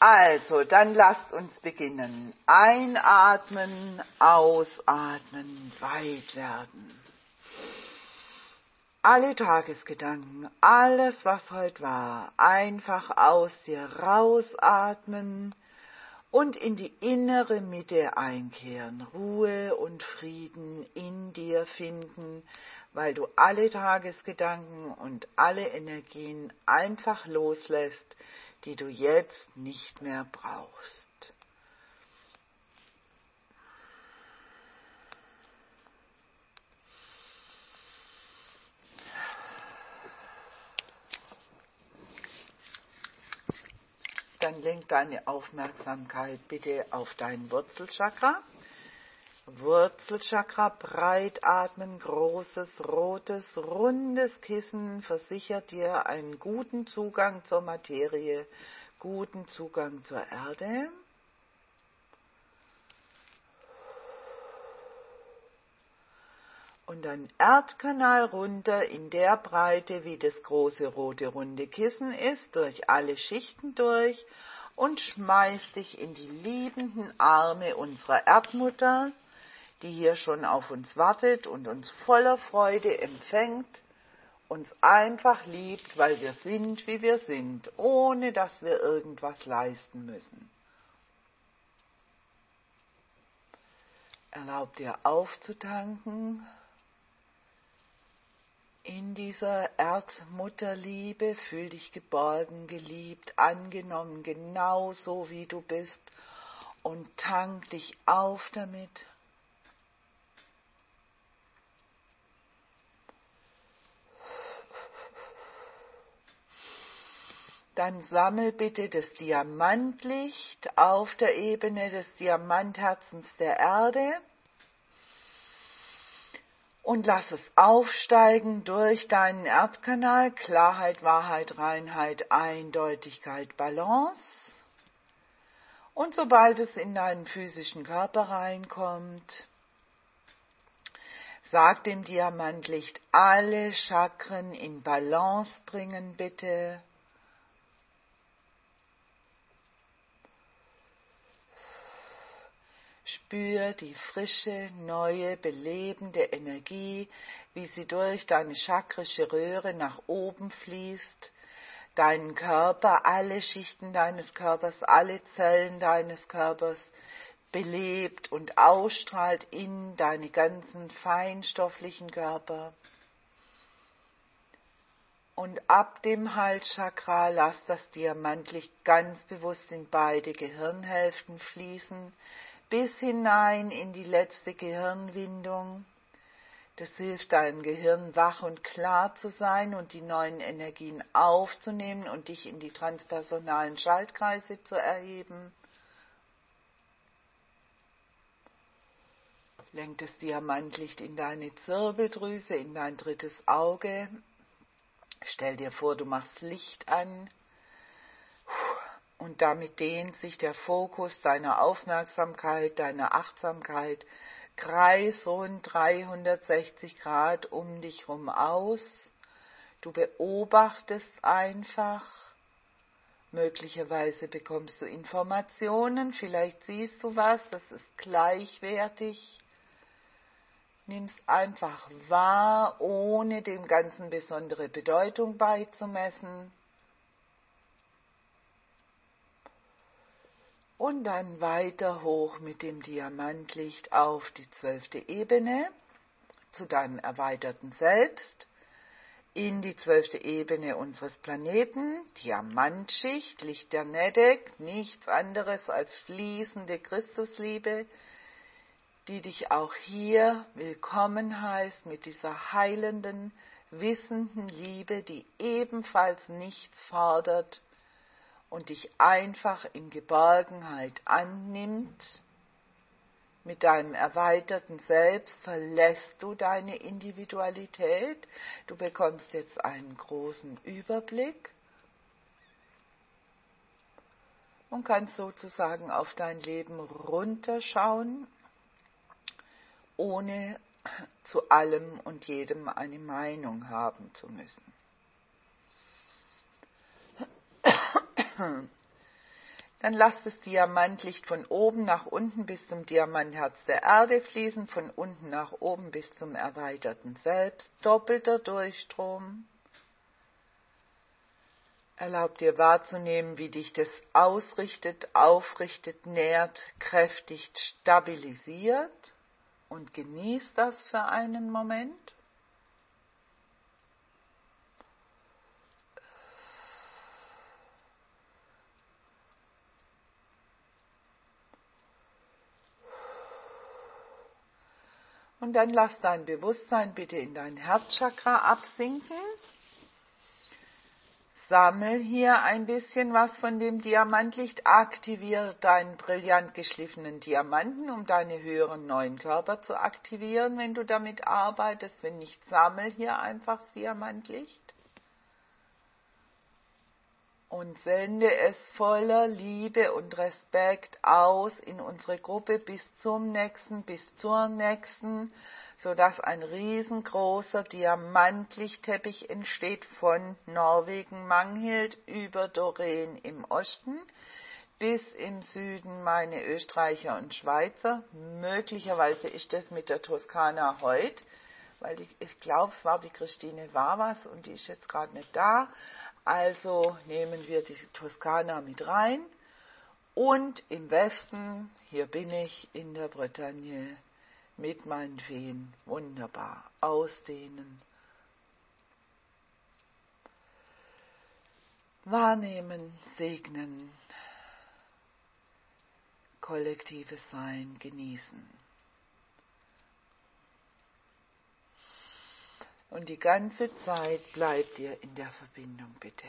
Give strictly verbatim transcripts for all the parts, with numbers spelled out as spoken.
Also, dann lasst uns beginnen. Einatmen, ausatmen, weit werden. Alle Tagesgedanken, alles, was heute war, einfach aus dir rausatmen und in die innere Mitte einkehren. Ruhe und Frieden in dir finden, weil du alle Tagesgedanken und alle Energien einfach loslässt, die du jetzt nicht mehr brauchst. Dann lenk deine Aufmerksamkeit bitte auf dein Wurzelchakra. Wurzelchakra, breit atmen, großes, rotes, rundes Kissen versichert dir einen guten Zugang zur Materie, guten Zugang zur Erde. Und dann Erdkanal runter in der Breite, wie das große rote runde Kissen ist, durch alle Schichten durch und schmeiß dich in die liebenden Arme unserer Erdmutter, die hier schon auf uns wartet und uns voller Freude empfängt, uns einfach liebt, weil wir sind, wie wir sind, ohne dass wir irgendwas leisten müssen. Erlaub dir aufzutanken in dieser Erdmutterliebe, fühl dich geborgen, geliebt, angenommen, genauso wie du bist und tank dich auf damit. Dann sammel bitte das Diamantlicht auf der Ebene des Diamantherzens der Erde und lass es aufsteigen durch deinen Erdkanal. Klarheit, Wahrheit, Reinheit, Eindeutigkeit, Balance. Und sobald es in deinen physischen Körper reinkommt, sag dem Diamantlicht, alle Chakren in Balance bringen bitte. Spür die frische, neue, belebende Energie, wie sie durch deine chakrische Röhre nach oben fließt, deinen Körper, alle Schichten deines Körpers, alle Zellen deines Körpers belebt und ausstrahlt in deine ganzen feinstofflichen Körper. Und ab dem Halschakra lass das Diamantlicht ganz bewusst in beide Gehirnhälften fließen, bis hinein in die letzte Gehirnwindung. Das hilft deinem Gehirn, wach und klar zu sein und die neuen Energien aufzunehmen und dich in die transpersonalen Schaltkreise zu erheben. Lenk das Diamantlicht in deine Zirbeldrüse, in dein drittes Auge. Stell dir vor, du machst Licht an. Und damit dehnt sich der Fokus deiner Aufmerksamkeit, deiner Achtsamkeit kreisrund dreihundertsechzig Grad um dich herum aus. Du beobachtest einfach. Möglicherweise bekommst du Informationen, vielleicht siehst du was, das ist gleichwertig. Nimmst einfach wahr, ohne dem Ganzen besondere Bedeutung beizumessen. Und dann weiter hoch mit dem Diamantlicht auf die zwölfte Ebene, zu deinem erweiterten Selbst, in die zwölfte Ebene unseres Planeten, Diamantschicht, Licht der Nedek, nichts anderes als fließende Christusliebe, die dich auch hier willkommen heißt mit dieser heilenden, wissenden Liebe, die ebenfalls nichts fordert, und dich einfach in Geborgenheit annimmt. Mit deinem erweiterten Selbst verlässt du deine Individualität. Du bekommst jetzt einen großen Überblick und kannst sozusagen auf dein Leben runterschauen, ohne zu allem und jedem eine Meinung haben zu müssen. Dann lasst das Diamantlicht von oben nach unten bis zum Diamantherz der Erde fließen, von unten nach oben bis zum erweiterten Selbst. Doppelter Durchstrom. Erlaubt dir wahrzunehmen, wie dich das ausrichtet, aufrichtet, nährt, kräftigt, stabilisiert, und genieß das für einen Moment. Und dann lass dein Bewusstsein bitte in dein Herzchakra absinken. Sammel hier ein bisschen was von dem Diamantlicht, aktiviere deinen brillant geschliffenen Diamanten, um deine höheren neuen Körper zu aktivieren, wenn du damit arbeitest. Wenn nicht, sammel hier einfach das Diamantlicht. Und sende es voller Liebe und Respekt aus in unsere Gruppe bis zum nächsten, bis zur nächsten, sodass ein riesengroßer Diamantlichtteppich entsteht von Norwegen, Manghild über Doreen im Osten bis im Süden meine Österreicher und Schweizer. Möglicherweise ist das mit der Toskana heute, weil ich, ich glaube, es war die Christine Wawas und die ist jetzt gerade nicht da. Also nehmen wir die Toskana mit rein und im Westen, hier bin ich in der Bretagne mit meinen Feen, wunderbar, ausdehnen, wahrnehmen, segnen, kollektives Sein genießen. Und die ganze Zeit bleibt ihr in der Verbindung, bitte.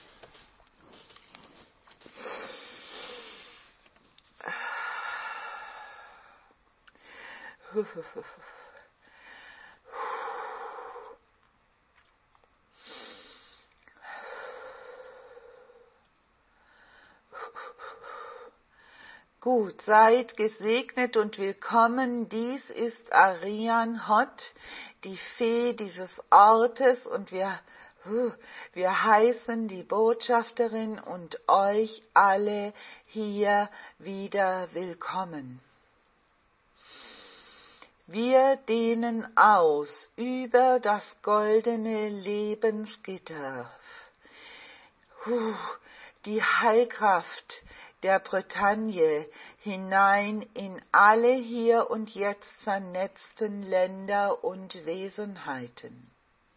Gut, seid gesegnet und willkommen. Dies ist Ariane Hot, die Fee dieses Ortes, und wir, wir heißen die Botschafterin und euch alle hier wieder willkommen. Wir dehnen aus über das goldene Lebensgitter. Die Heilkraft der Bretagne hinein in alle hier und jetzt vernetzten Länder und Wesenheiten.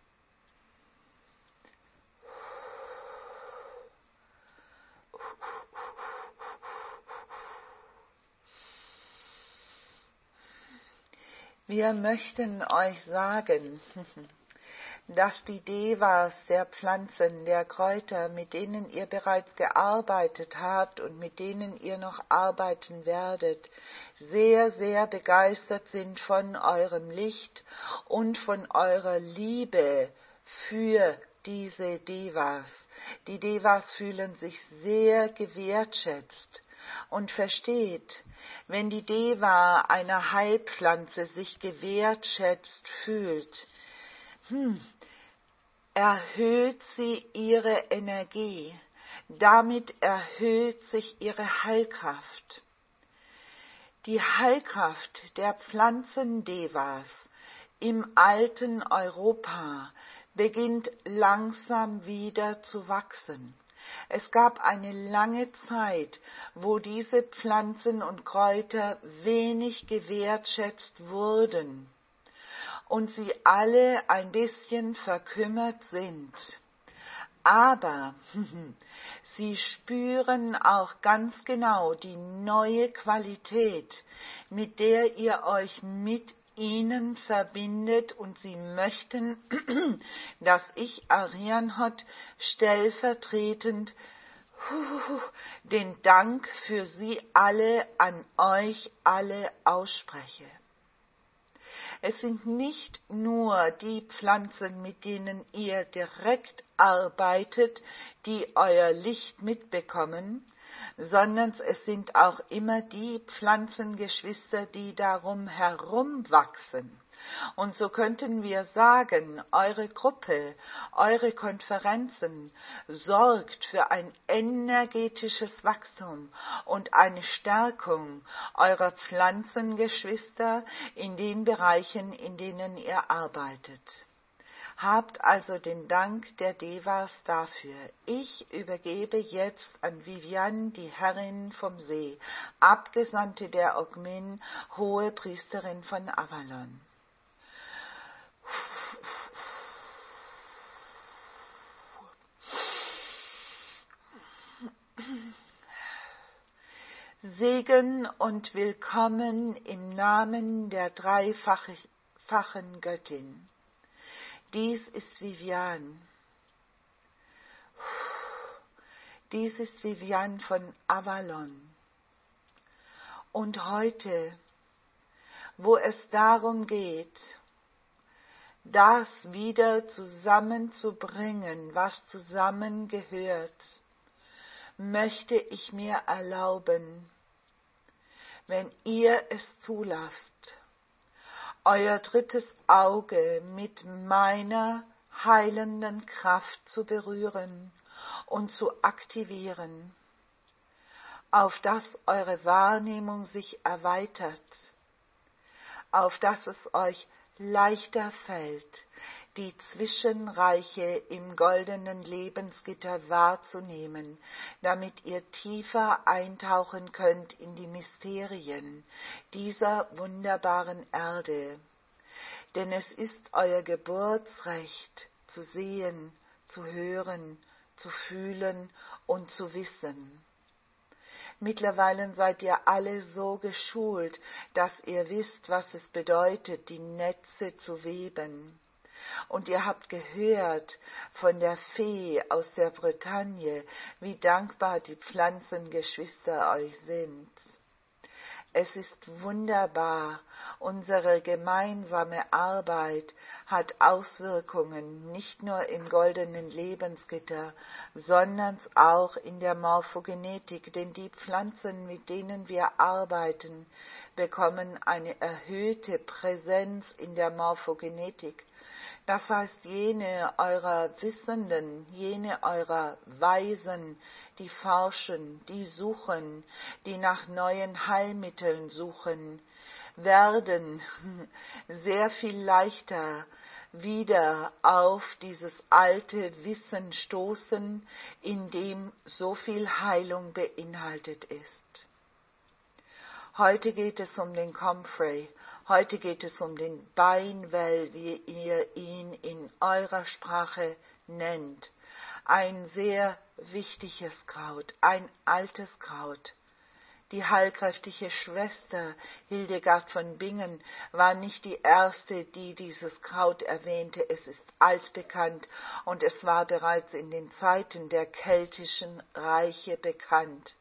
Wir möchten euch sagen, dass die Devas der Pflanzen, der Kräuter, mit denen ihr bereits gearbeitet habt und mit denen ihr noch arbeiten werdet, sehr, sehr begeistert sind von eurem Licht und von eurer Liebe für diese Devas. Die Devas fühlen sich sehr gewertschätzt. Und versteht, wenn die Deva einer Heilpflanze sich gewertschätzt fühlt, hm, erhöht sie ihre Energie, damit erhöht sich ihre Heilkraft. Die Heilkraft der Pflanzendevas im alten Europa beginnt langsam wieder zu wachsen. Es gab eine lange Zeit, wo diese Pflanzen und Kräuter wenig gewertschätzt wurden und sie alle ein bisschen verkümmert sind. Aber sie spüren auch ganz genau die neue Qualität, mit der ihr euch mit ihnen verbindet, und sie möchten, dass ich, Ariane Hot, stellvertretend den Dank für sie alle an euch alle ausspreche. Es sind nicht nur die Pflanzen, mit denen ihr direkt arbeitet, die euer Licht mitbekommen, sondern es sind auch immer die Pflanzengeschwister, die darum herum wachsen Und so könnten wir sagen, eure Gruppe, eure Konferenzen sorgt für ein energetisches Wachstum und eine Stärkung eurer Pflanzengeschwister in den Bereichen, in denen ihr arbeitet. Habt also den Dank der Devas dafür. Ich übergebe jetzt an Vivian, die Herrin vom See, Abgesandte der Ogmin, hohe Priesterin von Avalon. Segen und Willkommen im Namen der dreifachen Göttin. Dies ist Vivian. Dies ist Vivian von Avalon. Und heute, wo es darum geht, das wieder zusammenzubringen, was zusammengehört, möchte ich mir erlauben, wenn ihr es zulasst, euer drittes Auge mit meiner heilenden Kraft zu berühren und zu aktivieren, auf dass eure Wahrnehmung sich erweitert, auf dass es euch leichter fällt, die Zwischenreiche im goldenen Lebensgitter wahrzunehmen, damit ihr tiefer eintauchen könnt in die Mysterien dieser wunderbaren Erde. Denn es ist euer Geburtsrecht, zu sehen, zu hören, zu fühlen und zu wissen. Mittlerweile seid ihr alle so geschult, dass ihr wisst, was es bedeutet, die Netze zu weben. Und ihr habt gehört von der Fee aus der Bretagne, wie dankbar die Pflanzengeschwister euch sind. Es ist wunderbar, unsere gemeinsame Arbeit hat Auswirkungen nicht nur im goldenen Lebensgitter, sondern auch in der Morphogenetik, denn die Pflanzen, mit denen wir arbeiten, bekommen eine erhöhte Präsenz in der Morphogenetik. Das heißt, jene eurer Wissenden, jene eurer Weisen, die forschen, die suchen, die nach neuen Heilmitteln suchen, werden sehr viel leichter wieder auf dieses alte Wissen stoßen, in dem so viel Heilung beinhaltet ist. Heute geht es um den Comfrey. Heute geht es um den Beinwell, wie ihr ihn in eurer Sprache nennt. Ein sehr wichtiges Kraut, ein altes Kraut. Die heilkräftige Schwester Hildegard von Bingen war nicht die erste, die dieses Kraut erwähnte. Es ist altbekannt und es war bereits in den Zeiten der keltischen Reiche bekannt.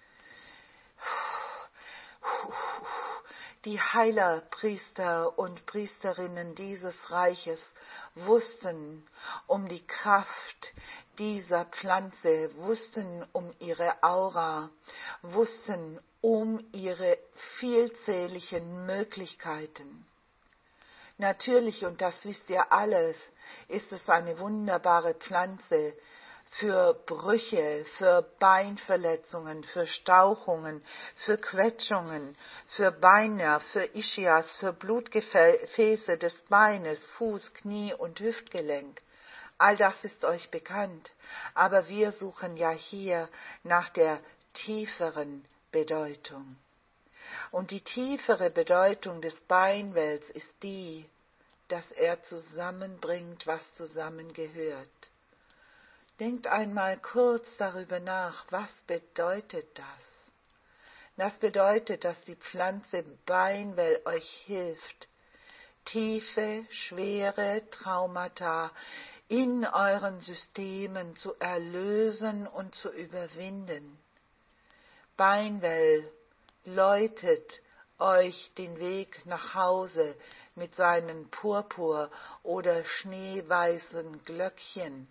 Die Heilerpriester und Priesterinnen dieses Reiches wussten um die Kraft dieser Pflanze, wussten um ihre Aura, wussten um ihre vielzähligen Möglichkeiten. Natürlich, und das wisst ihr alles, ist es eine wunderbare Pflanze, für Brüche, für Beinverletzungen, für Stauchungen, für Quetschungen, für Beinnerv, für Ischias, für Blutgefäße des Beines, Fuß, Knie und Hüftgelenk. All das ist euch bekannt, aber wir suchen ja hier nach der tieferen Bedeutung. Und die tiefere Bedeutung des Beinwells ist die, dass er zusammenbringt, was zusammengehört. Denkt einmal kurz darüber nach, was bedeutet das? Das bedeutet, dass die Pflanze Beinwell euch hilft, tiefe, schwere Traumata in euren Systemen zu erlösen und zu überwinden. Beinwell läutet euch den Weg nach Hause mit seinen purpur- oder schneeweißen Glöckchen.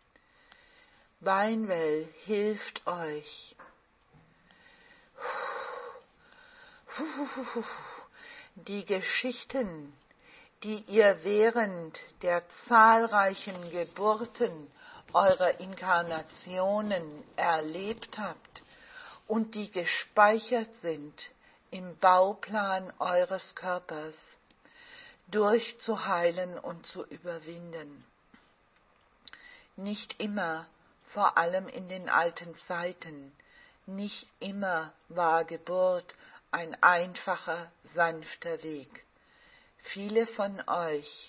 Beinwell hilft euch, die Geschichten, die ihr während der zahlreichen Geburten eurer Inkarnationen erlebt habt und die gespeichert sind im Bauplan eures Körpers, durchzuheilen und zu überwinden. Nicht immer, vor allem in den alten Zeiten, nicht immer war Geburt ein einfacher, sanfter Weg. Viele von euch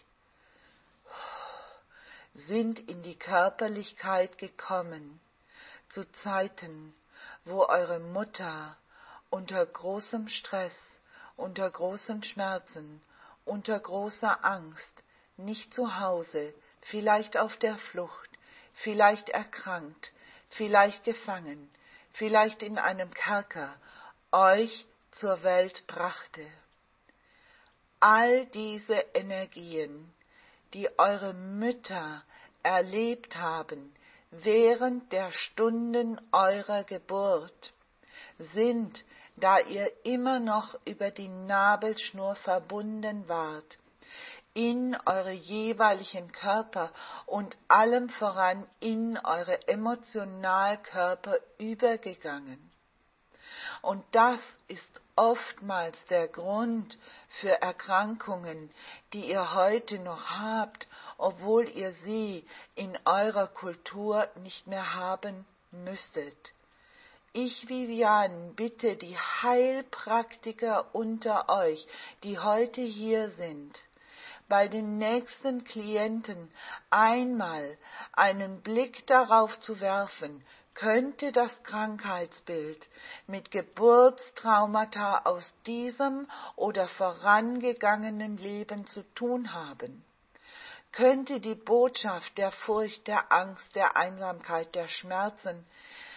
sind in die Körperlichkeit gekommen, zu Zeiten, wo eure Mutter unter großem Stress, unter großen Schmerzen, unter großer Angst, nicht zu Hause, vielleicht auf der Flucht, vielleicht erkrankt, vielleicht gefangen, vielleicht in einem Kerker, euch zur Welt brachte. All diese Energien, die eure Mütter erlebt haben während der Stunden eurer Geburt, sind, da ihr immer noch über die Nabelschnur verbunden wart, in eure jeweiligen Körper und allem voran in eure Emotionalkörper übergegangen. Und das ist oftmals der Grund für Erkrankungen, die ihr heute noch habt, obwohl ihr sie in eurer Kultur nicht mehr haben müsstet. Ich, Viviane, bitte die Heilpraktiker unter euch, die heute hier sind, bei den nächsten Klienten einmal einen Blick darauf zu werfen, könnte das Krankheitsbild mit Geburtstraumata aus diesem oder vorangegangenen Leben zu tun haben? Könnte die Botschaft der Furcht, der Angst, der Einsamkeit, der Schmerzen,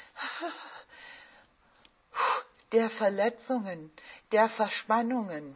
der Verletzungen, der Verspannungen,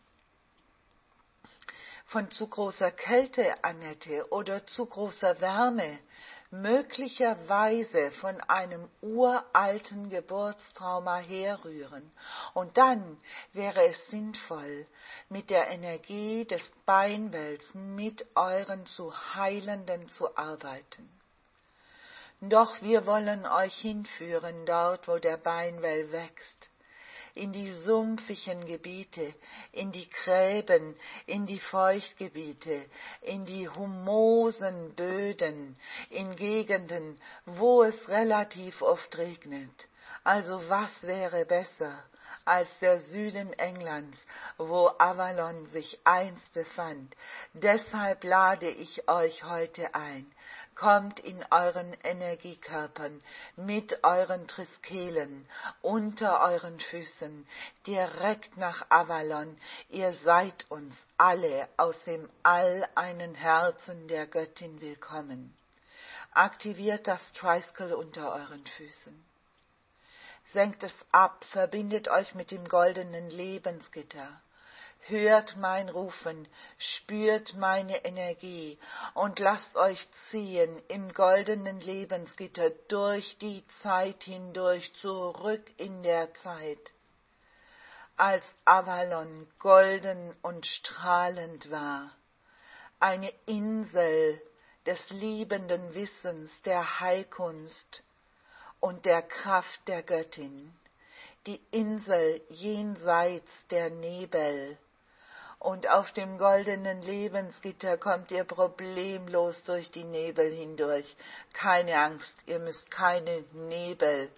von zu großer Kälte, Annette, oder zu großer Wärme, möglicherweise von einem uralten Geburtstrauma herrühren. Und dann wäre es sinnvoll, mit der Energie des Beinwells mit euren zu Heilenden zu arbeiten. Doch wir wollen euch hinführen, dort, wo der Beinwell wächst, in die sumpfigen Gebiete, in die Gräben, in die Feuchtgebiete, in die humosen Böden, in Gegenden, wo es relativ oft regnet. Also was wäre besser als der Süden Englands, wo Avalon sich einst befand? Deshalb lade ich euch heute ein. Kommt in euren Energiekörpern, mit euren Triskelen, unter euren Füßen, direkt nach Avalon. Ihr seid uns alle aus dem All-einen Herzen der Göttin willkommen. Aktiviert das Triskel unter euren Füßen. Senkt es ab, verbindet euch mit dem goldenen Lebensgitter. Hört mein Rufen, spürt meine Energie und lasst euch ziehen im goldenen Lebensgitter durch die Zeit hindurch, zurück in der Zeit. Als Avalon golden und strahlend war, eine Insel des liebenden Wissens, der Heilkunst und der Kraft der Göttin, die Insel jenseits der Nebel. Und auf dem goldenen Lebensgitter kommt ihr problemlos durch die Nebel hindurch. Keine Angst, ihr müsst keine Nebel,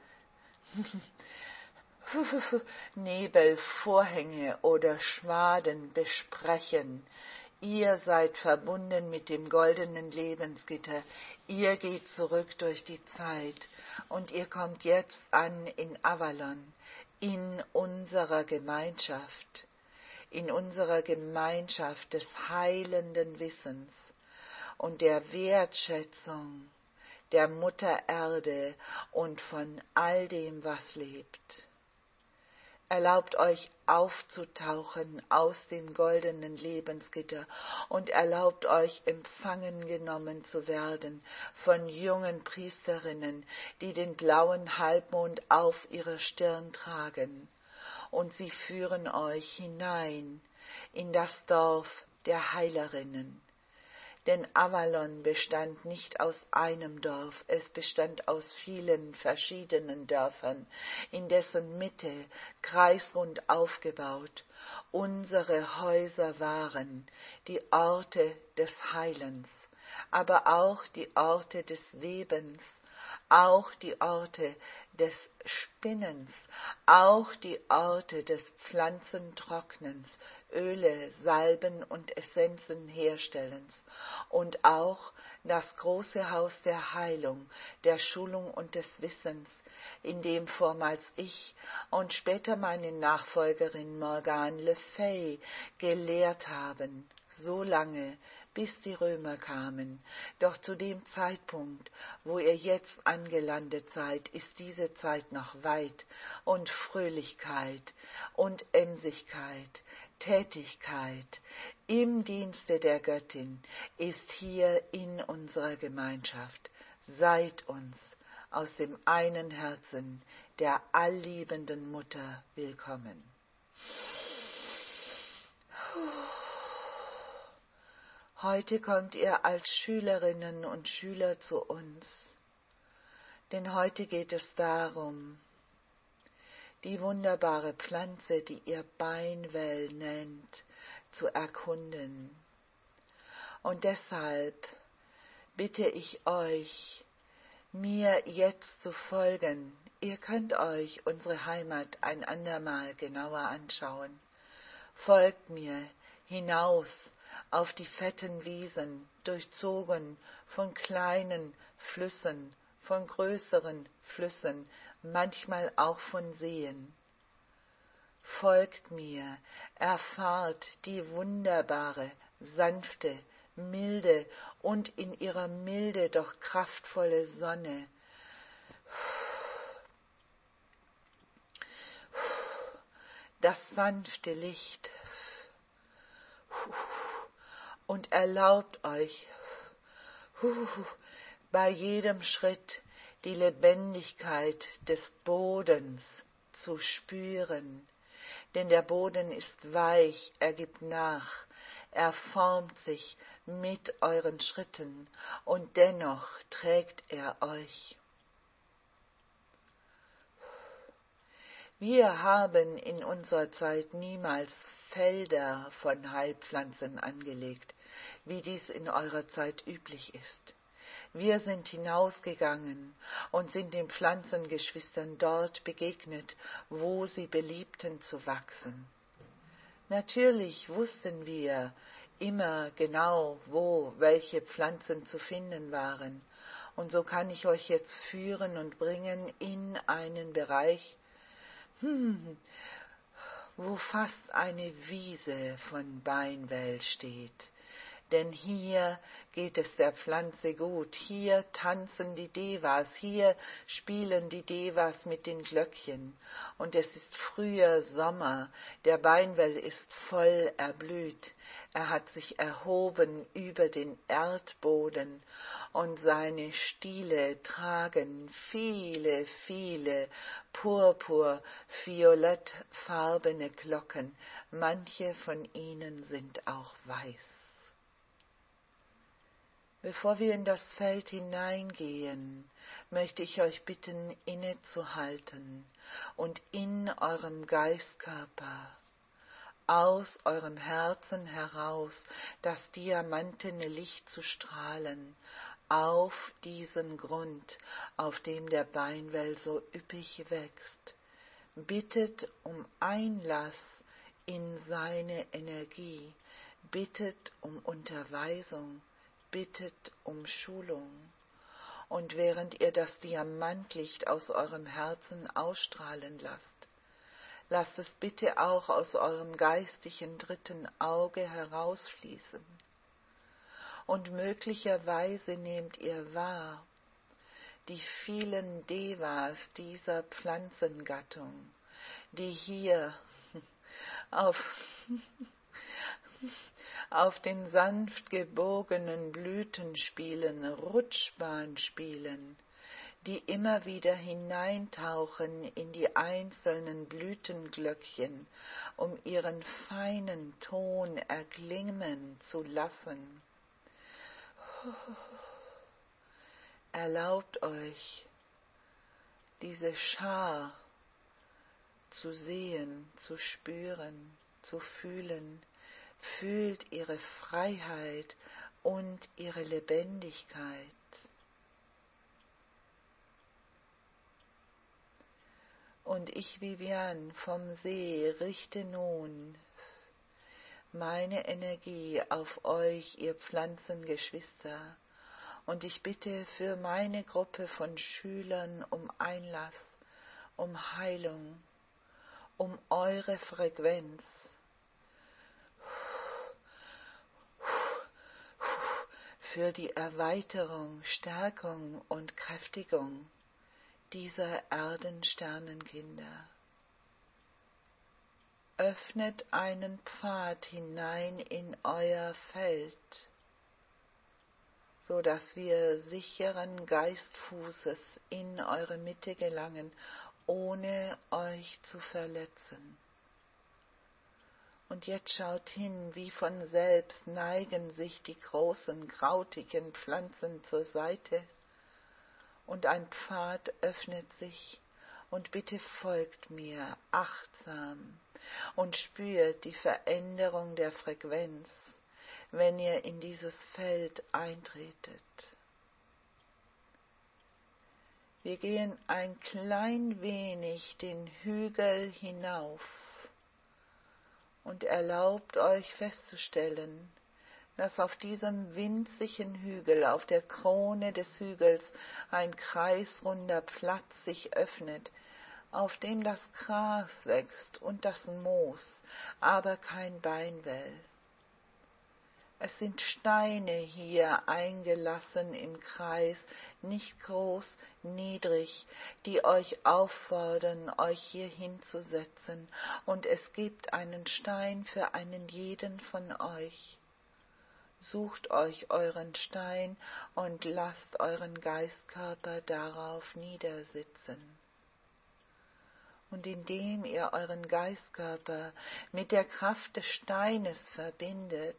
Nebelvorhänge oder Schwaden besprechen. Ihr seid verbunden mit dem goldenen Lebensgitter. Ihr geht zurück durch die Zeit und ihr kommt jetzt an in Avalon, in unserer Gemeinschaft. in unserer Gemeinschaft des heilenden Wissens und der Wertschätzung der Mutter Erde und von all dem, was lebt. Erlaubt euch aufzutauchen aus dem goldenen Lebensgitter und erlaubt euch empfangen genommen zu werden von jungen Priesterinnen, die den blauen Halbmond auf ihrer Stirn tragen. Und sie führen euch hinein in das Dorf der Heilerinnen. Denn Avalon bestand nicht aus einem Dorf, es bestand aus vielen verschiedenen Dörfern, in dessen Mitte, kreisrund aufgebaut, unsere Häuser waren, die Orte des Heilens, aber auch die Orte des Webens, auch die Orte des Spinnens, auch die Orte des Pflanzentrocknens, Öle, Salben und Essenzen herstellens und auch das große Haus der Heilung, der Schulung und des Wissens, in dem vormals ich und später meine Nachfolgerin Morgane Le Fay gelehrt haben, so lange, bis die Römer kamen. Doch zu dem Zeitpunkt, wo ihr jetzt angelandet seid, ist diese Zeit noch weit und Fröhlichkeit und Emsigkeit, Tätigkeit im Dienste der Göttin ist hier in unserer Gemeinschaft. Seid uns aus dem einen Herzen der allliebenden Mutter willkommen. Heute kommt ihr als Schülerinnen und Schüler zu uns, denn heute geht es darum, die wunderbare Pflanze, die ihr Beinwell nennt, zu erkunden. Und deshalb bitte ich euch, mir jetzt zu folgen. Ihr könnt euch unsere Heimat ein andermal genauer anschauen. Folgt mir hinaus auf die fetten Wiesen, durchzogen von kleinen Flüssen, von größeren Flüssen, manchmal auch von Seen. Folgt mir, erfahrt die wunderbare, sanfte, milde und in ihrer Milde doch kraftvolle Sonne. Das sanfte Licht. Und erlaubt euch bei jedem Schritt die Lebendigkeit des Bodens zu spüren. Denn der Boden ist weich, er gibt nach, er formt sich mit euren Schritten und dennoch trägt er euch. Wir haben in unserer Zeit niemals Felder von Heilpflanzen angelegt, wie dies in eurer Zeit üblich ist. Wir sind hinausgegangen und sind den Pflanzengeschwistern dort begegnet, wo sie beliebten zu wachsen. Natürlich wussten wir immer genau, wo welche Pflanzen zu finden waren, und so kann ich euch jetzt führen und bringen in einen Bereich, hm, wo fast eine Wiese von Beinwell steht. Denn hier geht es der Pflanze gut, hier tanzen die Devas, hier spielen die Devas mit den Glöckchen. Und es ist früher Sommer, der Beinwell ist voll erblüht, er hat sich erhoben über den Erdboden und seine Stiele tragen viele, viele purpur-violettfarbene Glocken, manche von ihnen sind auch weiß. Bevor wir in das Feld hineingehen, möchte ich euch bitten, innezuhalten und in eurem Geistkörper, aus eurem Herzen heraus, das diamantene Licht zu strahlen, auf diesen Grund, auf dem der Beinwell so üppig wächst. Bittet um Einlass in seine Energie, bittet um Unterweisung, bittet um Schulung. Und während ihr das Diamantlicht aus eurem Herzen ausstrahlen lasst, lasst es bitte auch aus eurem geistigen dritten Auge herausfließen. Und möglicherweise nehmt ihr wahr, die vielen Devas dieser Pflanzengattung, die hier auf auf den sanft gebogenen Blüten spielen, Rutschbahn spielen, die immer wieder hineintauchen in die einzelnen Blütenglöckchen, um ihren feinen Ton erklingen zu lassen. Erlaubt euch, diese Schar zu sehen, zu spüren, zu fühlen. Fühlt ihre Freiheit und ihre Lebendigkeit. Und ich, Vivian vom See, richte nun meine Energie auf euch, ihr Pflanzengeschwister, und ich bitte für meine Gruppe von Schülern um Einlass, um Heilung, um eure Frequenz. Für die Erweiterung, Stärkung und Kräftigung dieser Erdensternenkinder. Öffnet einen Pfad hinein in euer Feld, so dass wir sicheren Geistfußes in eure Mitte gelangen, ohne euch zu verletzen. Und jetzt schaut hin, wie von selbst neigen sich die großen, krautigen Pflanzen zur Seite und ein Pfad öffnet sich. Und bitte folgt mir achtsam und spürt die Veränderung der Frequenz, wenn ihr in dieses Feld eintretet. Wir gehen ein klein wenig den Hügel hinauf und erlaubt euch festzustellen, dass auf diesem winzigen Hügel, auf der Krone des Hügels, ein kreisrunder Platz sich öffnet, auf dem das Gras wächst und das Moos, aber kein Beinwell. Es sind Steine hier eingelassen im Kreis, nicht groß, niedrig, die euch auffordern, euch hier hinzusetzen, und es gibt einen Stein für einen jeden von euch. Sucht euch euren Stein und lasst euren Geistkörper darauf niedersitzen. Und indem ihr euren Geistkörper mit der Kraft des Steines verbindet,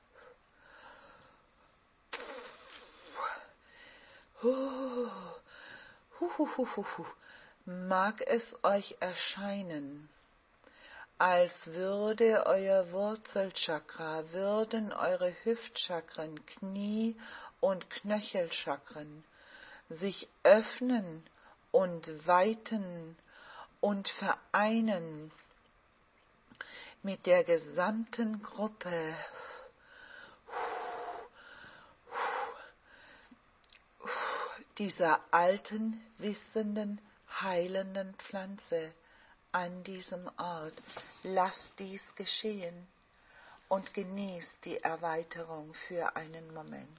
mag es euch erscheinen, als würde euer Wurzelchakra, würden eure Hüftchakren, Knie- und Knöchelchakren sich öffnen und weiten und vereinen mit der gesamten Gruppe dieser alten, wissenden, heilenden Pflanze an diesem Ort. Lasst dies geschehen und genießt die Erweiterung für einen Moment.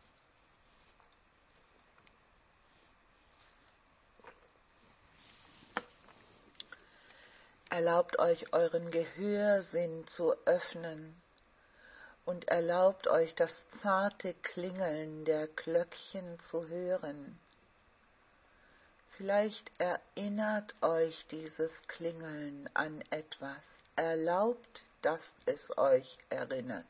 Erlaubt euch euren Gehörsinn zu öffnen und erlaubt euch das zarte Klingeln der Glöckchen zu hören. Vielleicht erinnert euch dieses Klingeln an etwas. Erlaubt, dass es euch erinnert.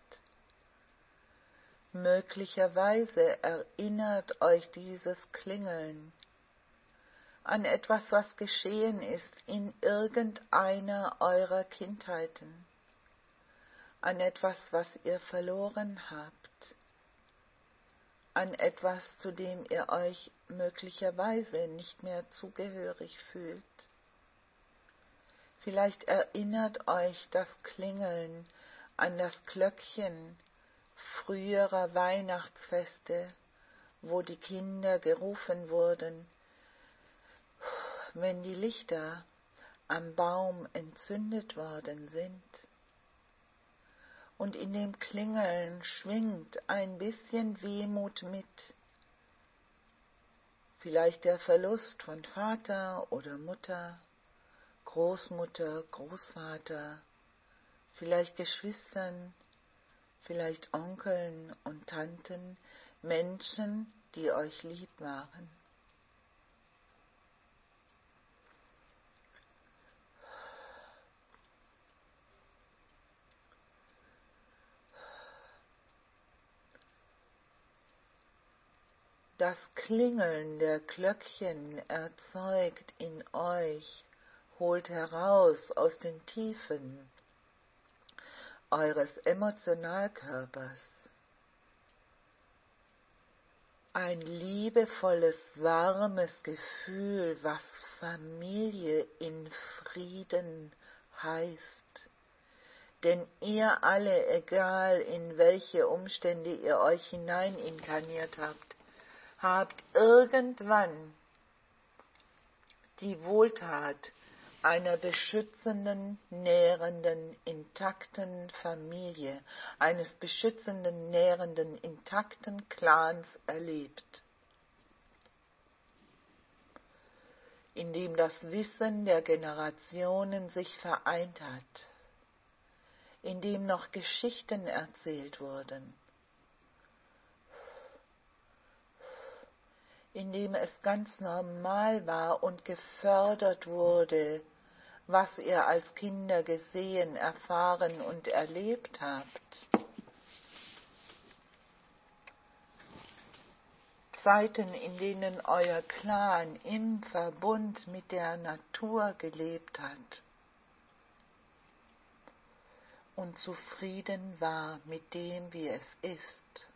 Möglicherweise erinnert euch dieses Klingeln an etwas, was geschehen ist in irgendeiner eurer Kindheiten, an etwas, was ihr verloren habt, an etwas, zu dem ihr euch möglicherweise nicht mehr zugehörig fühlt. Vielleicht erinnert euch das Klingeln an das Glöckchen früherer Weihnachtsfeste, wo die Kinder gerufen wurden, wenn die Lichter am Baum entzündet worden sind. Und in dem Klingeln schwingt ein bisschen Wehmut mit. Vielleicht der Verlust von Vater oder Mutter, Großmutter, Großvater, vielleicht Geschwistern, vielleicht Onkeln und Tanten, Menschen, die euch lieb waren. das Klingeln der Glöckchen erzeugt in euch, holt heraus aus den Tiefen eures Emotionalkörpers ein liebevolles, warmes Gefühl, was Familie in Frieden heißt. Denn ihr alle, egal in welche Umstände ihr euch hinein inkarniert habt, habt irgendwann die Wohltat einer beschützenden, nährenden, intakten Familie, eines beschützenden, nährenden, intakten Clans erlebt, in dem das Wissen der Generationen sich vereint hat, in dem noch Geschichten erzählt wurden, in dem es ganz normal war und gefördert wurde, was ihr als Kinder gesehen, erfahren und erlebt habt. Zeiten, in denen euer Clan im Verbund mit der Natur gelebt hat und zufrieden war mit dem, wie es ist.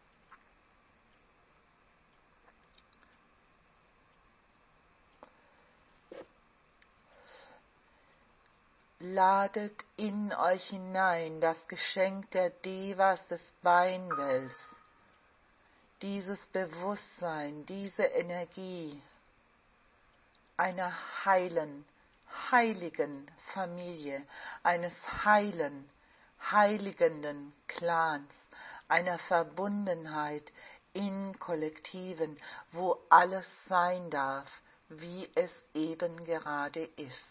Ladet in euch hinein das Geschenk der Devas des Beinwells, dieses Bewusstsein, diese Energie einer heilen, heiligen Familie, eines heilen, heiligenden Clans, einer Verbundenheit in Kollektiven, wo alles sein darf, wie es eben gerade ist.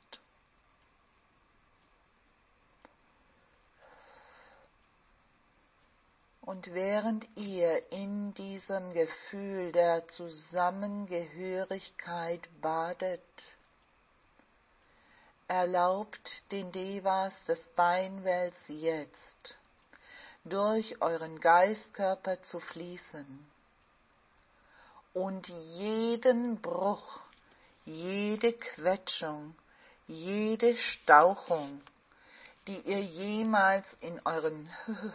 Und während ihr in diesem Gefühl der Zusammengehörigkeit badet, erlaubt den Devas des Beinwells jetzt, durch euren Geistkörper zu fließen und jeden Bruch, jede Quetschung, jede Stauchung, die ihr jemals in euren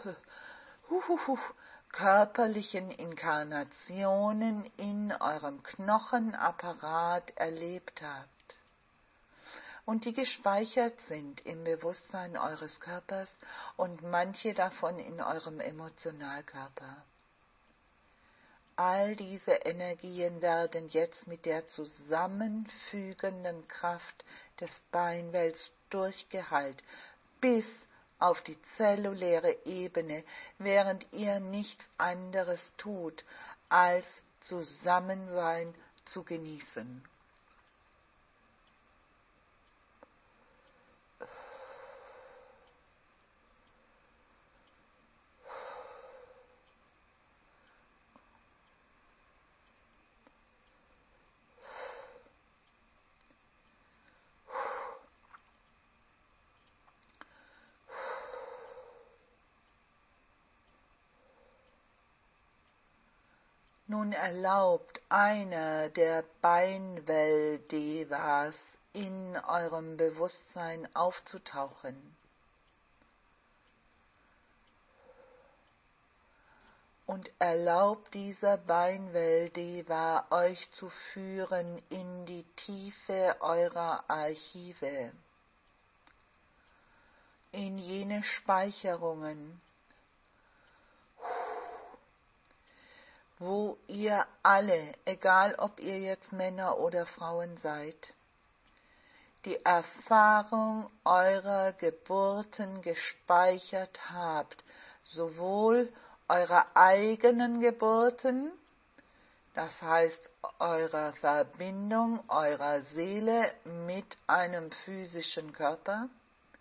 körperlichen Inkarnationen in eurem Knochenapparat erlebt habt und die gespeichert sind im Bewusstsein eures Körpers und manche davon in eurem Emotionalkörper. All diese Energien werden jetzt mit der zusammenfügenden Kraft des Beinwells durchgeheilt, bis auf die zelluläre Ebene, während ihr nichts anderes tut, als Zusammensein zu genießen. Nun erlaubt einer der Beinwell-Devas in eurem Bewusstsein aufzutauchen und erlaubt dieser Beinwell-Deva euch zu führen in die Tiefe eurer Archive, in jene Speicherungen, wo ihr alle, egal ob ihr jetzt Männer oder Frauen seid, die Erfahrung eurer Geburten gespeichert habt, sowohl eurer eigenen Geburten, das heißt eurer Verbindung eurer Seele mit einem physischen Körper,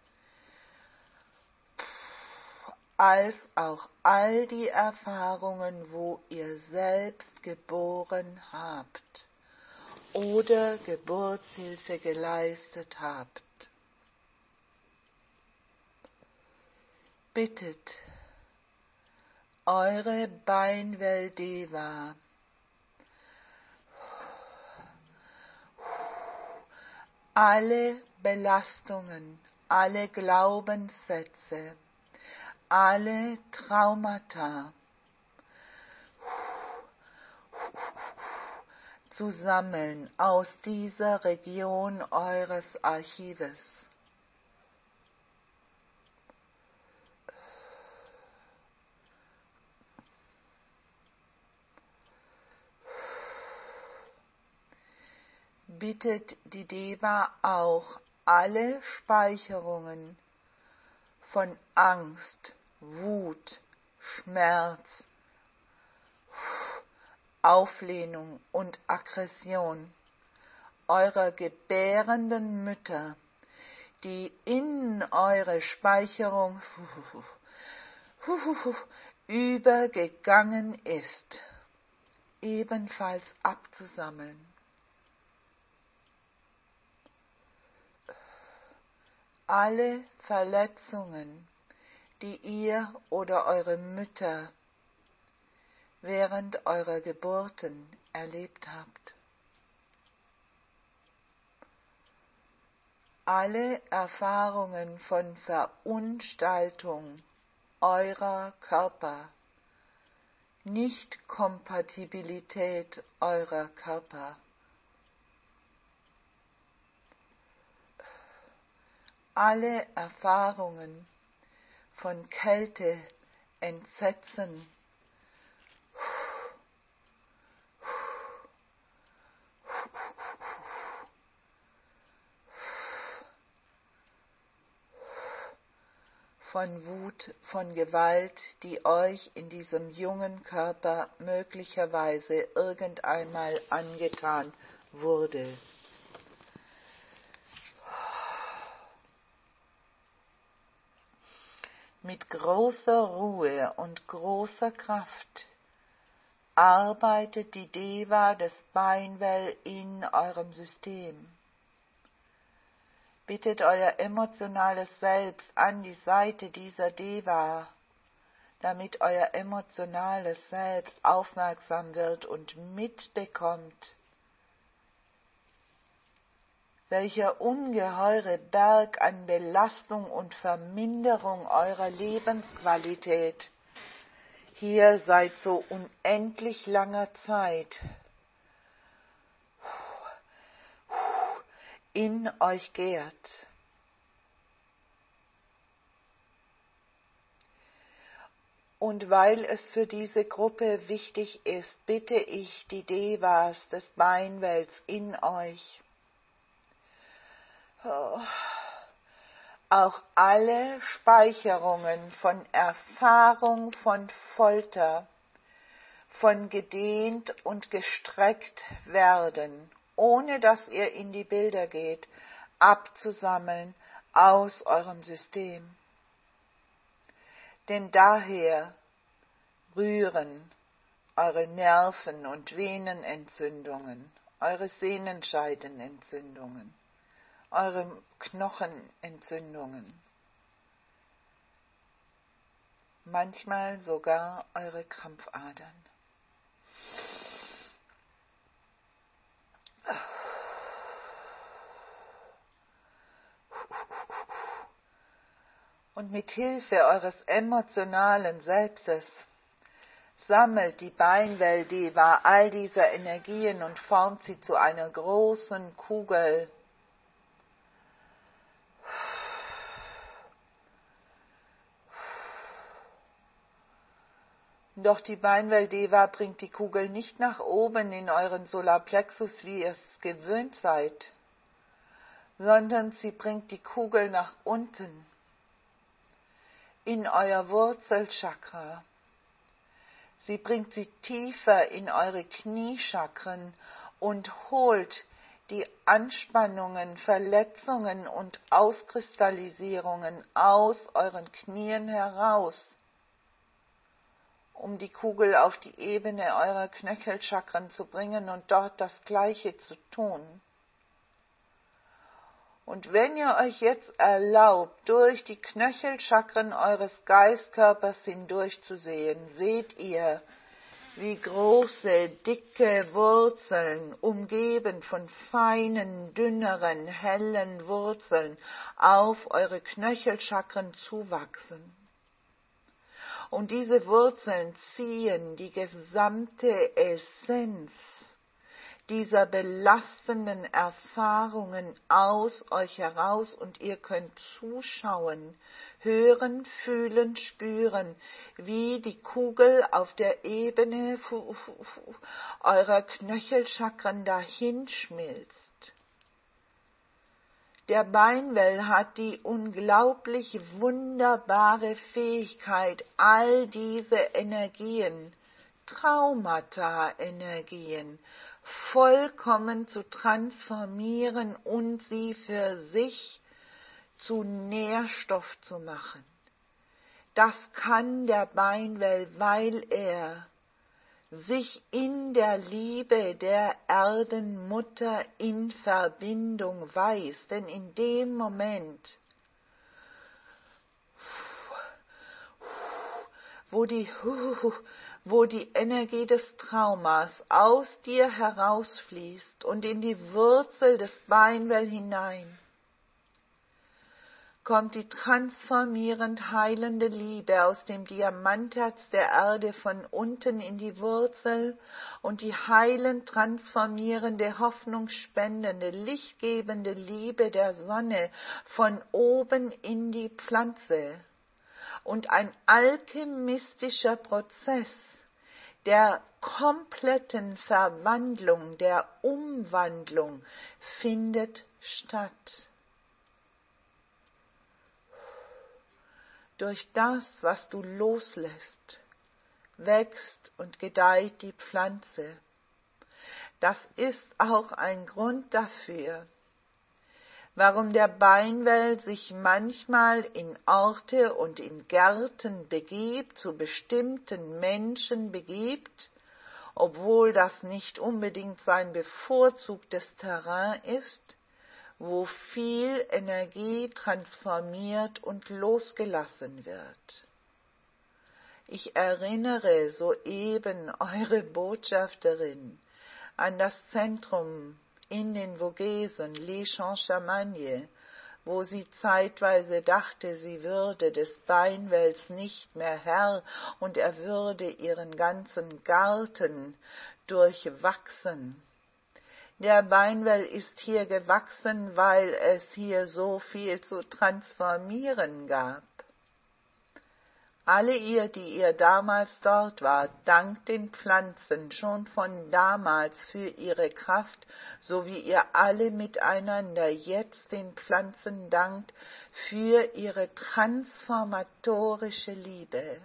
als auch all die Erfahrungen, wo ihr selbst geboren habt oder Geburtshilfe geleistet habt. Bittet eure Beinwell-Deva, alle Belastungen, alle Glaubenssätze, alle Traumata zu sammeln aus dieser Region eures Archives. Bittet die Deva auch alle Speicherungen von Angst, Wut, Schmerz, Auflehnung und Aggression eurer gebärenden Mütter, die in eure Speicherung übergegangen ist, ebenfalls abzusammeln. Alle Verletzungen, die ihr oder eure Mütter während eurer Geburten erlebt habt. Alle Erfahrungen von Verunstaltung eurer Körper, Nichtkompatibilität eurer Körper. Alle Erfahrungen von Kälte, Entsetzen, von Wut, von Gewalt, die euch in diesem jungen Körper möglicherweise irgendeinmal angetan wurde. Mit großer Ruhe und großer Kraft arbeitet die Deva des Beinwell in eurem System. Bittet euer emotionales Selbst an die Seite dieser Deva, damit euer emotionales Selbst aufmerksam wird und mitbekommt, welcher ungeheure Berg an Belastung und Verminderung eurer Lebensqualität hier seit so unendlich langer Zeit in euch gärt. Und weil es für diese Gruppe wichtig ist, bitte ich die Devas des Beinwells in euch, auch alle Speicherungen von Erfahrung von Folter, von gedehnt und gestreckt werden, ohne dass ihr in die Bilder geht, abzusammeln aus eurem System. Denn daher rühren eure Nerven- und Venenentzündungen, eure Sehnenscheidenentzündungen, eure Knochenentzündungen, manchmal sogar eure Krampfadern. Und mit Hilfe eures emotionalen Selbstes sammelt die Beinwell-Deva all diese Energien und formt sie zu einer großen Kugel. Doch die Beinwell-Deva bringt die Kugel nicht nach oben in euren Solarplexus, wie ihr es gewöhnt seid, sondern sie bringt die Kugel nach unten in euer Wurzelchakra. Sie bringt sie tiefer in eure Kniechakren und holt die Anspannungen, Verletzungen und Auskristallisierungen aus euren Knien heraus, um die Kugel auf die Ebene eurer Knöchelchakren zu bringen und dort das Gleiche zu tun. Und wenn ihr euch jetzt erlaubt, durch die Knöchelchakren eures Geistkörpers hindurchzusehen, seht ihr, wie große, dicke Wurzeln, umgeben von feinen, dünneren, hellen Wurzeln, auf eure Knöchelchakren zuwachsen. Und diese Wurzeln ziehen die gesamte Essenz dieser belastenden Erfahrungen aus euch heraus und ihr könnt zuschauen, hören, fühlen, spüren, wie die Kugel auf der Ebene eurer Knöchelchakren dahinschmilzt. Der Beinwell hat die unglaublich wunderbare Fähigkeit, all diese Energien, Traumata-Energien, vollkommen zu transformieren und sie für sich zu Nährstoff zu machen. Das kann der Beinwell, weil er sich in der Liebe der Erdenmutter in Verbindung weiß. Denn in dem Moment, wo die, wo die Energie des Traumas aus dir herausfließt und in die Wurzel des Beinwell hinein, kommt die transformierend heilende Liebe aus dem Diamantherz der Erde von unten in die Wurzel und die heilend transformierende, hoffnungsspendende, lichtgebende Liebe der Sonne von oben in die Pflanze. Und ein alchemistischer Prozess der kompletten Verwandlung, der Umwandlung findet statt. Durch das, was du loslässt, wächst und gedeiht die Pflanze. Das ist auch ein Grund dafür, warum der Beinwell sich manchmal in Orte und in Gärten begibt, zu bestimmten Menschen begibt, obwohl das nicht unbedingt sein bevorzugtes Terrain ist, wo viel Energie transformiert und losgelassen wird. Ich erinnere soeben eure Botschafterin an das Zentrum in den Vogesen, Les Champs-Chamagne, wo sie zeitweise dachte, sie würde des Beinwells nicht mehr Herr und er würde ihren ganzen Garten durchwachsen. Der Beinwell ist hier gewachsen, weil es hier so viel zu transformieren gab. Alle ihr, die ihr damals dort wart, dankt den Pflanzen schon von damals für ihre Kraft, so wie ihr alle miteinander jetzt den Pflanzen dankt für ihre transformatorische Liebe.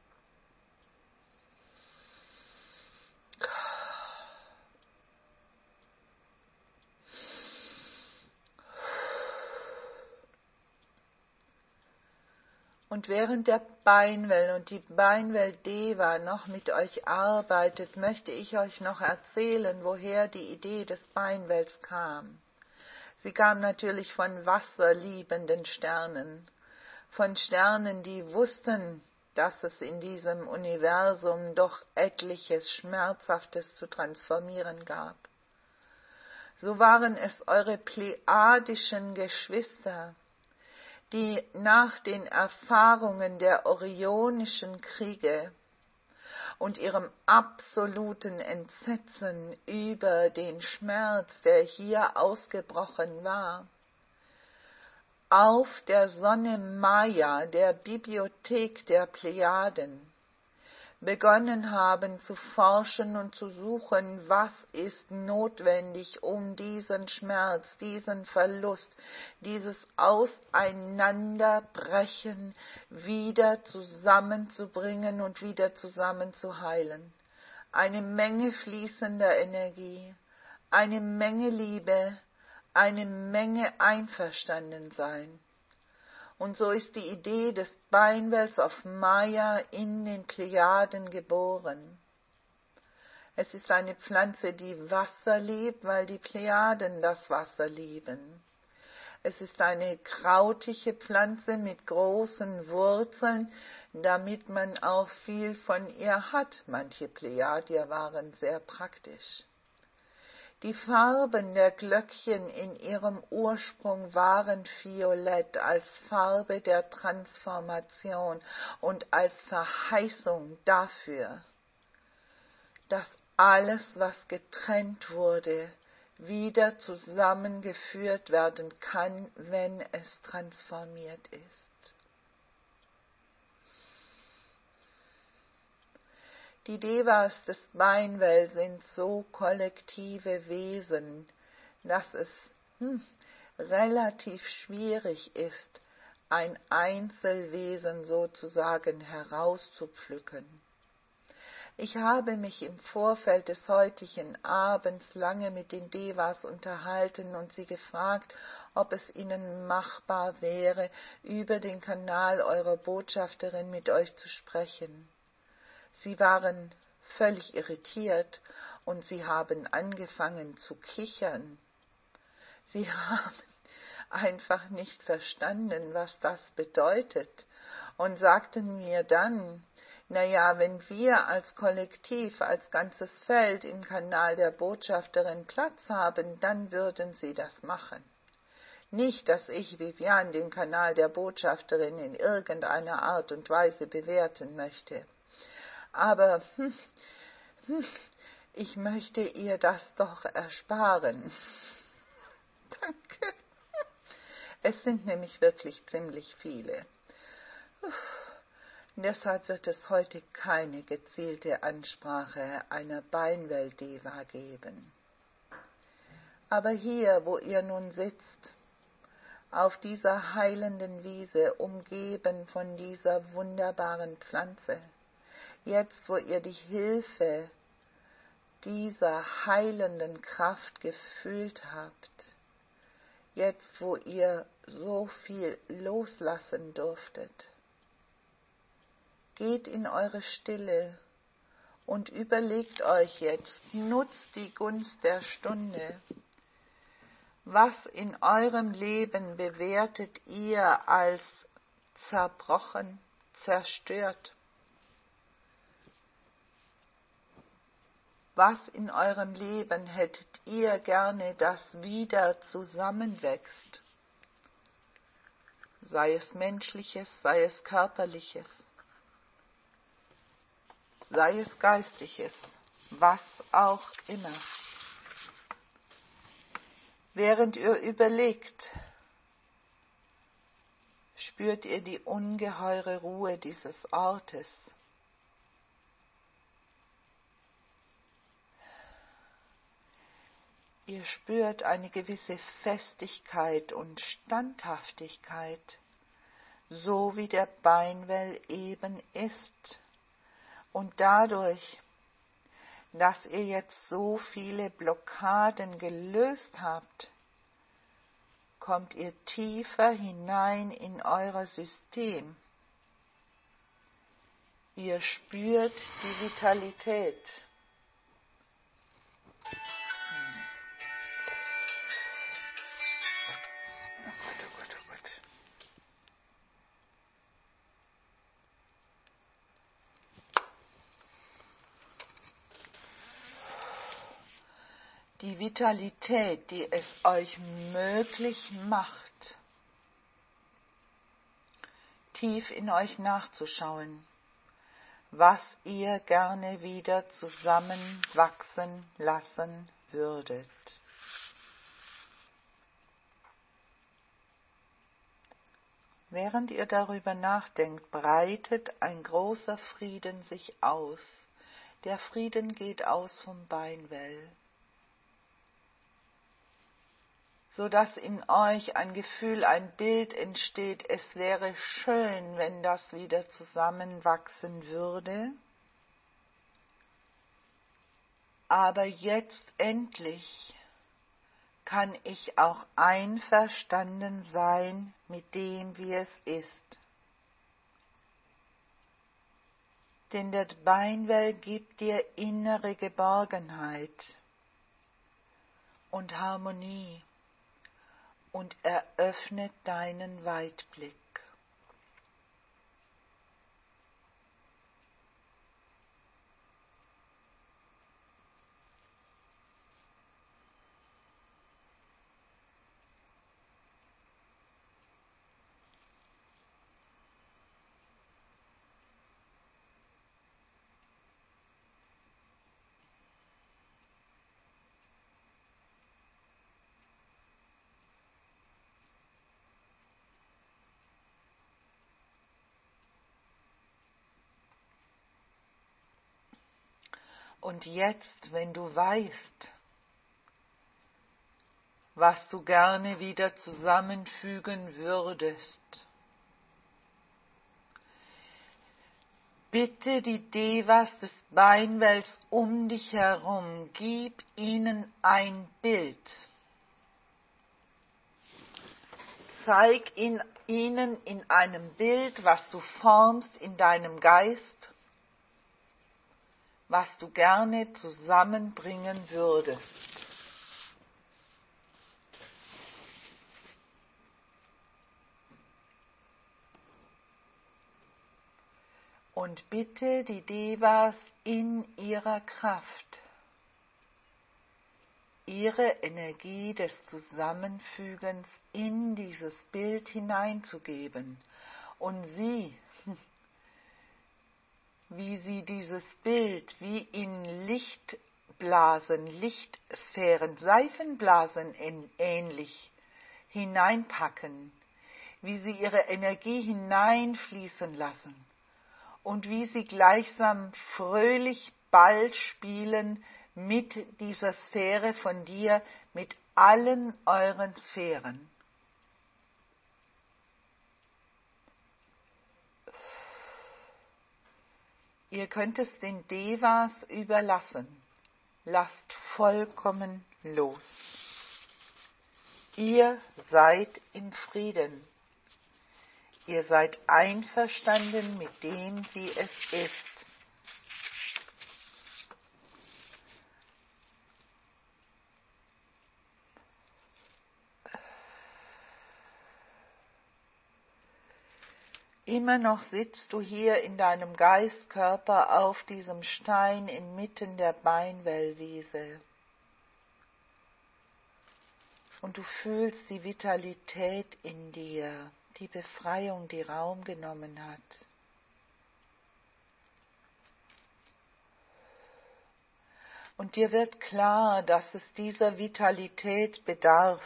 Und während der Beinwell und die Beinwell-Deva noch mit euch arbeitet, möchte ich euch noch erzählen, woher die Idee des Beinwells kam. Sie kam natürlich von wasserliebenden Sternen, von Sternen, die wussten, dass es in diesem Universum doch etliches Schmerzhaftes zu transformieren gab. So waren es eure plejadischen Geschwister, die nach den Erfahrungen der orionischen Kriege und ihrem absoluten Entsetzen über den Schmerz, der hier ausgebrochen war, auf der Sonne Maya, der Bibliothek der Plejaden, begonnen haben zu forschen und zu suchen, was ist notwendig, um diesen Schmerz, diesen Verlust, dieses Auseinanderbrechen wieder zusammenzubringen und wieder zusammenzuheilen. Eine Menge fließender Energie, eine Menge Liebe, eine Menge Einverstandensein. Und so ist die Idee des Beinwells auf Maya in den Plejaden geboren. Es ist eine Pflanze, die Wasser liebt, weil die Plejaden das Wasser lieben. Es ist eine krautige Pflanze mit großen Wurzeln, damit man auch viel von ihr hat. Manche Plejadier waren sehr praktisch. Die Farben der Glöckchen in ihrem Ursprung waren violett als Farbe der Transformation und als Verheißung dafür, dass alles, was getrennt wurde, wieder zusammengeführt werden kann, wenn es transformiert ist. Die Devas des Beinwell sind so kollektive Wesen, dass es hm, relativ schwierig ist, ein Einzelwesen sozusagen herauszupflücken. Ich habe mich im Vorfeld des heutigen Abends lange mit den Devas unterhalten und sie gefragt, ob es ihnen machbar wäre, über den Kanal eurer Botschafterin mit euch zu sprechen. Sie waren völlig irritiert und sie haben angefangen zu kichern. Sie haben einfach nicht verstanden, was das bedeutet und sagten mir dann, na ja, wenn wir als Kollektiv, als ganzes Feld im Kanal der Botschafterin Platz haben, dann würden sie das machen. Nicht, dass ich, Vivian, den Kanal der Botschafterin in irgendeiner Art und Weise bewerten möchte. Aber hm, hm, ich möchte ihr das doch ersparen. Danke. Es sind nämlich wirklich ziemlich viele. Deshalb wird es heute keine gezielte Ansprache einer Beinwell-Deva geben. Aber hier, wo ihr nun sitzt, auf dieser heilenden Wiese, umgeben von dieser wunderbaren Pflanze, jetzt, wo ihr die Hilfe dieser heilenden Kraft gefühlt habt, jetzt, wo ihr so viel loslassen durftet, geht in eure Stille und überlegt euch jetzt, nutzt die Gunst der Stunde. Was in eurem Leben bewertet ihr als zerbrochen, zerstört? Was in eurem Leben hättet ihr gerne, das wieder zusammenwächst? Sei es Menschliches, sei es Körperliches, sei es Geistiges, was auch immer. Während ihr überlegt, spürt ihr die ungeheure Ruhe dieses Ortes. Ihr spürt eine gewisse Festigkeit und Standhaftigkeit, so wie der Beinwell eben ist. Und dadurch, dass ihr jetzt so viele Blockaden gelöst habt, kommt ihr tiefer hinein in euer System. Ihr spürt die Vitalität. Die Vitalität, die es euch möglich macht, tief in euch nachzuschauen, was ihr gerne wieder zusammenwachsen lassen würdet. Während ihr darüber nachdenkt, breitet ein großer Frieden sich aus. Der Frieden geht aus vom Beinwell, so dass in euch ein Gefühl, ein Bild entsteht, es wäre schön, wenn das wieder zusammenwachsen würde. Aber jetzt endlich kann ich auch einverstanden sein mit dem, wie es ist. Denn der Beinwell gibt dir innere Geborgenheit und Harmonie und eröffne deinen Weitblick. Und jetzt, wenn du weißt, was du gerne wieder zusammenfügen würdest, bitte die Devas des Beinwells um dich herum, gib ihnen ein Bild. Zeig in, ihnen in einem Bild, was du formst in deinem Geist, was du gerne zusammenbringen würdest. Und bitte die Devas in ihrer Kraft, ihre Energie des Zusammenfügens in dieses Bild hineinzugeben und sie, wie sie dieses Bild wie in Lichtblasen, Lichtsphären, Seifenblasen ähnlich hineinpacken, wie sie ihre Energie hineinfließen lassen und wie sie gleichsam fröhlich Ball spielen mit dieser Sphäre von dir, mit allen euren Sphären. Ihr könnt es den Devas überlassen. Lasst vollkommen los. Ihr seid im Frieden. Ihr seid einverstanden mit dem, wie es ist. Immer noch sitzt du hier in deinem Geistkörper auf diesem Stein inmitten der Beinwellwiese. Und du fühlst die Vitalität in dir, die Befreiung, die Raum genommen hat. Und dir wird klar, dass es dieser Vitalität bedarf,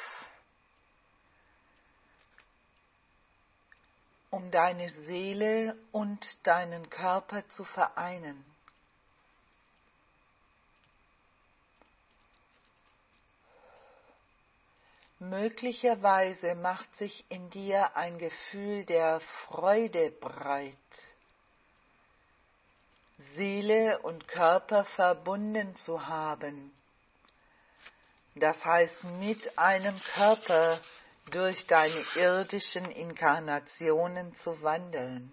um deine Seele und deinen Körper zu vereinen. Möglicherweise macht sich in dir ein Gefühl der Freude breit, Seele und Körper verbunden zu haben. Das heißt, mit einem Körper durch deine irdischen Inkarnationen zu wandeln.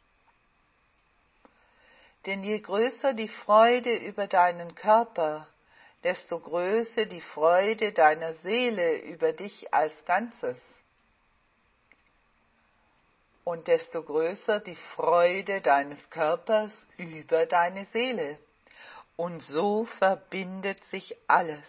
Denn je größer die Freude über deinen Körper, desto größer die Freude deiner Seele über dich als Ganzes. Und desto größer die Freude deines Körpers über deine Seele. Und so verbindet sich alles.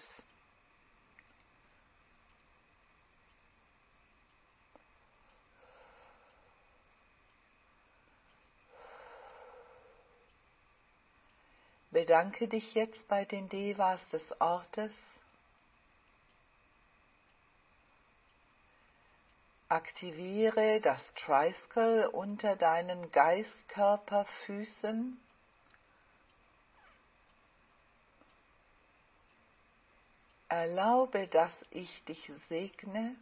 Bedanke dich jetzt bei den Devas des Ortes. Aktiviere das Triskele unter deinen Geistkörperfüßen. Erlaube, dass ich dich segne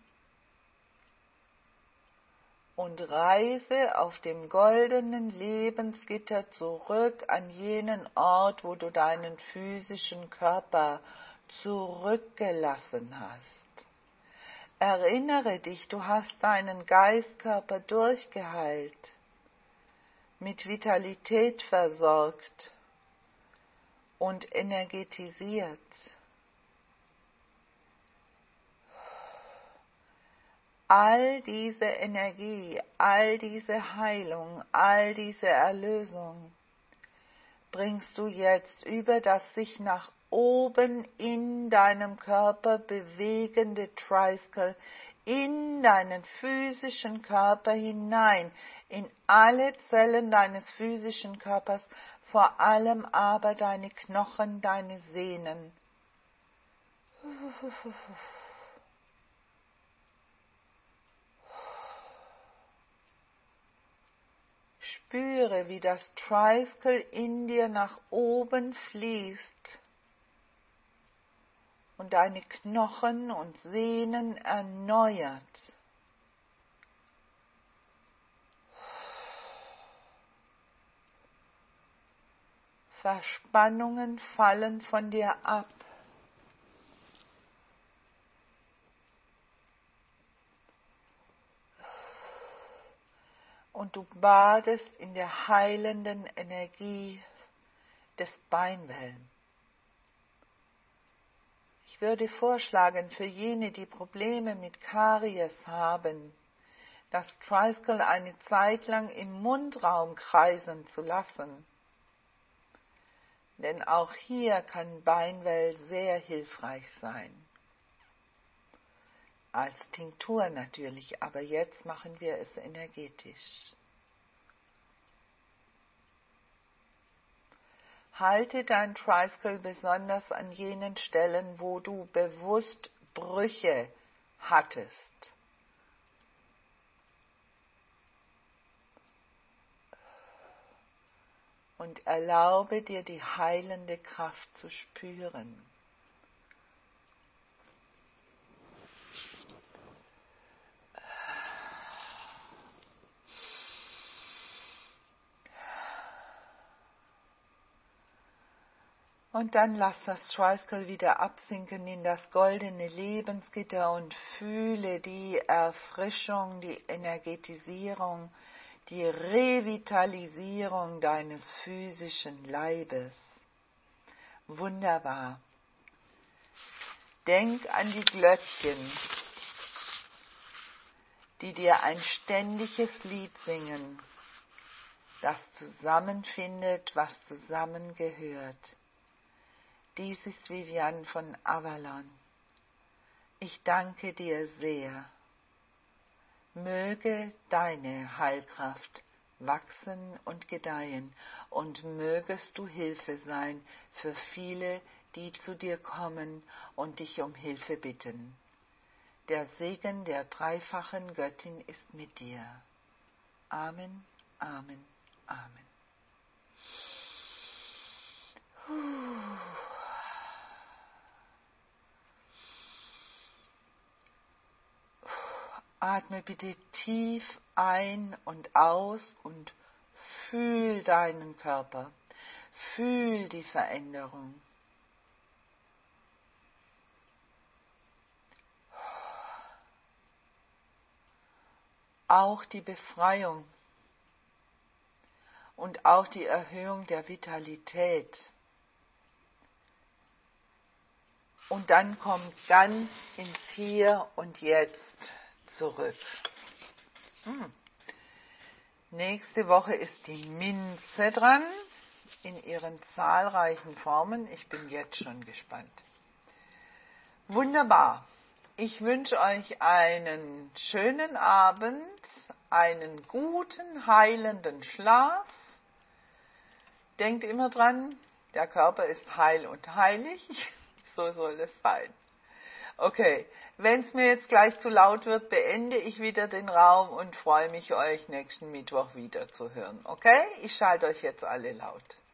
und reise auf dem goldenen Lebensgitter zurück an jenen Ort, wo du deinen physischen Körper zurückgelassen hast. Erinnere dich, du hast deinen Geistkörper durchgeheilt, mit Vitalität versorgt und energetisiert. all diese Energie, all diese Heilung, all diese Erlösung bringst du jetzt über das sich nach oben in deinem Körper bewegende Tricycle in deinen physischen Körper hinein, in alle Zellen deines physischen Körpers, vor allem aber deine Knochen, deine Sehnen. Spüre, wie das Tricycle in dir nach oben fließt und deine Knochen und Sehnen erneuert. Verspannungen fallen von dir ab. Und du badest in der heilenden Energie des Beinwellen. Ich würde vorschlagen, für jene, die Probleme mit Karies haben, das Tricycle eine Zeit lang im Mundraum kreisen zu lassen. Denn auch hier kann Beinwell sehr hilfreich sein. Als Tinktur natürlich, aber jetzt machen wir es energetisch. Halte dein Tricycle besonders an jenen Stellen, wo du bewusst Brüche hattest. Und erlaube dir die heilende Kraft zu spüren. Und dann lass das Tricycle wieder absinken in das goldene Lebensgitter und fühle die Erfrischung, die Energetisierung, die Revitalisierung deines physischen Leibes. Wunderbar. Denk an die Glöckchen, die dir ein ständiges Lied singen, das zusammenfindet, was zusammengehört. Dies ist Vivian von Avalon. Ich danke dir sehr. Möge deine Heilkraft wachsen und gedeihen und mögest du Hilfe sein für viele, die zu dir kommen und dich um Hilfe bitten. Der Segen der dreifachen Göttin ist mit dir. Amen, Amen, Amen. Puh. Atme bitte tief ein und aus und fühl deinen Körper. Fühl die Veränderung. Auch die Befreiung und auch die Erhöhung der Vitalität. Und dann komm ganz ins Hier und Jetzt zurück. Hm. Nächste Woche ist die Minze dran, in ihren zahlreichen Formen. Ich bin jetzt schon gespannt. Wunderbar. Ich wünsche euch einen schönen Abend, einen guten, heilenden Schlaf. Denkt immer dran, der Körper ist heil und heilig. So soll es sein. Okay, wenn es mir jetzt gleich zu laut wird, beende ich wieder den Raum und freue mich, euch nächsten Mittwoch wieder zu hören. Okay, ich schalte euch jetzt alle laut.